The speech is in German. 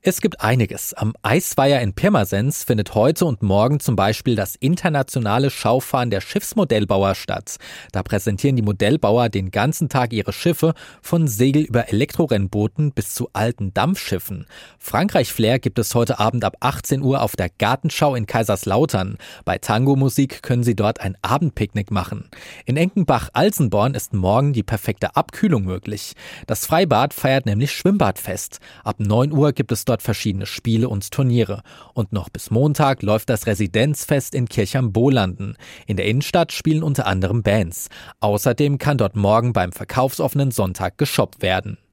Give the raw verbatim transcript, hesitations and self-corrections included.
Es gibt einiges. Am Eisweiher in Pirmasens findet heute und morgen zum Beispiel das internationale Schaufahren der Schiffsmodellbauer statt. Da präsentieren die Modellbauer den ganzen Tag ihre Schiffe, von Segel über Elektrorennbooten bis zu alten Dampfschiffen. Frankreich-Flair gibt es heute Abend ab achtzehn Uhr auf der Gartenschau in Kaiserslautern. Bei Tango-Musik können Sie dort ein Abendpicknick machen. In Enkenbach-Alsenborn ist morgen die perfekte Abkühlung möglich. Das Freibad feiert nämlich Schwimmbadfest. Ab neun Uhr gibt es dort verschiedene Spiele und Turniere. Und noch bis Montag läuft das Residenzfest in Kirchheim-Bolanden. In der Innenstadt spielen unter anderem Bands. Außerdem kann dort morgen beim verkaufsoffenen Sonntag geshoppt werden.